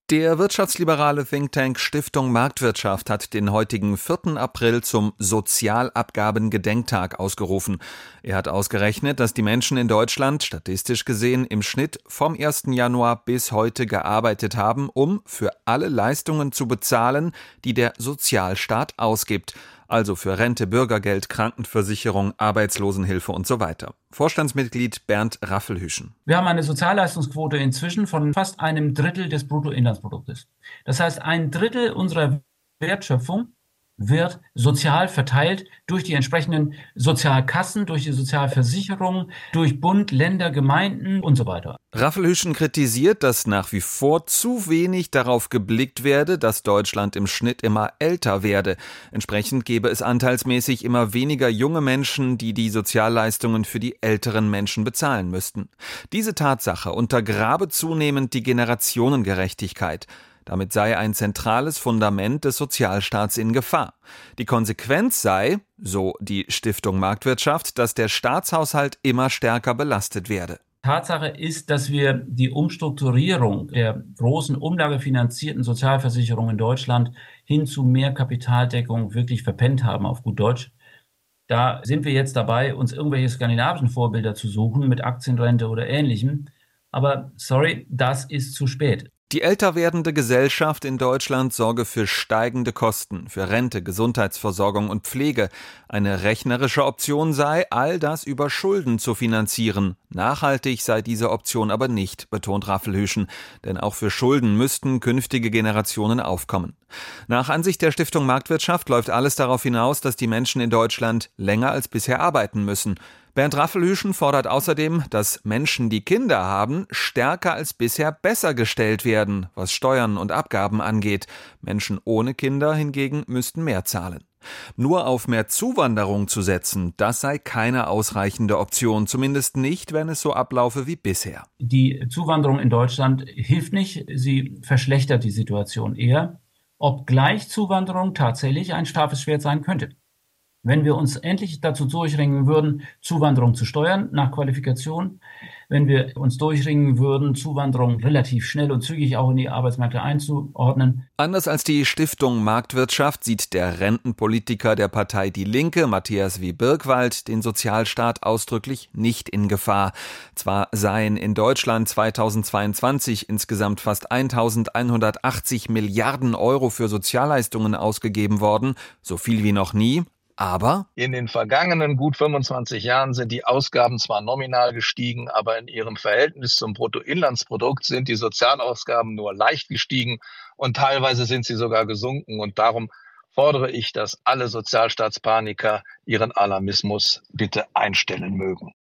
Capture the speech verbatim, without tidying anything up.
Der wirtschaftsliberale Think Tank Stiftung Marktwirtschaft hat den heutigen vierten April zum Sozialabgabengedenktag ausgerufen. Er hat ausgerechnet, dass die Menschen in Deutschland statistisch gesehen im Schnitt vom ersten Januar bis heute gearbeitet haben, um für alle Leistungen zu bezahlen, die der Sozialstaat ausgibt. Also für Rente, Bürgergeld, Krankenversicherung, Arbeitslosenhilfe und so weiter. Vorstandsmitglied Bernd Raffelhüschen. Wir haben eine Sozialleistungsquote inzwischen von fast einem Drittel des Bruttoinlandsproduktes. Das heißt, ein Drittel unserer Wertschöpfung wird sozial verteilt durch die entsprechenden Sozialkassen, durch die Sozialversicherung, durch Bund, Länder, Gemeinden und so weiter. Raffelhüschen kritisiert, dass nach wie vor zu wenig darauf geblickt werde, dass Deutschland im Schnitt immer älter werde. Entsprechend gebe es anteilsmäßig immer weniger junge Menschen, die die Sozialleistungen für die älteren Menschen bezahlen müssten. Diese Tatsache untergrabe zunehmend die Generationengerechtigkeit. Damit sei ein zentrales Fundament des Sozialstaats in Gefahr. Die Konsequenz sei, so die Stiftung Marktwirtschaft, dass der Staatshaushalt immer stärker belastet werde. Tatsache ist, dass wir die Umstrukturierung der großen umlagefinanzierten Sozialversicherung in Deutschland hin zu mehr Kapitaldeckung wirklich verpennt haben, auf gut Deutsch. Da sind wir jetzt dabei, uns irgendwelche skandinavischen Vorbilder zu suchen mit Aktienrente oder Ähnlichem. Aber sorry, das ist zu spät. Die älter werdende Gesellschaft in Deutschland sorge für steigende Kosten, für Rente, Gesundheitsversorgung und Pflege. Eine rechnerische Option sei, all das über Schulden zu finanzieren. Nachhaltig sei diese Option aber nicht, betont Raffelhüschen. Denn auch für Schulden müssten künftige Generationen aufkommen. Nach Ansicht der Stiftung Marktwirtschaft läuft alles darauf hinaus, dass die Menschen in Deutschland länger als bisher arbeiten müssen. Bernd Raffelhüschen fordert außerdem, dass Menschen, die Kinder haben, stärker als bisher besser gestellt werden, was Steuern und Abgaben angeht. Menschen ohne Kinder hingegen müssten mehr zahlen. Nur auf mehr Zuwanderung zu setzen, das sei keine ausreichende Option, zumindest nicht, wenn es so ablaufe wie bisher. Die Zuwanderung in Deutschland hilft nicht, sie verschlechtert die Situation eher, obgleich Zuwanderung tatsächlich ein scharfes Schwert sein könnte. Wenn wir uns endlich dazu durchringen würden, Zuwanderung zu steuern nach Qualifikation, wenn wir uns durchringen würden, Zuwanderung relativ schnell und zügig auch in die Arbeitsmärkte einzuordnen. Anders als die Stiftung Marktwirtschaft sieht der Rentenpolitiker der Partei Die Linke, Matthias W. Birkwald, den Sozialstaat ausdrücklich nicht in Gefahr. Zwar seien in Deutschland zweitausendzweiundzwanzig insgesamt fast eintausendeinhundertachtzig Milliarden Euro für Sozialleistungen ausgegeben worden, so viel wie noch nie. Aber in den vergangenen gut fünfundzwanzig Jahren sind die Ausgaben zwar nominal gestiegen, aber in ihrem Verhältnis zum Bruttoinlandsprodukt sind die Sozialausgaben nur leicht gestiegen und teilweise sind sie sogar gesunken. Und darum fordere ich, dass alle Sozialstaatspaniker ihren Alarmismus bitte einstellen mögen.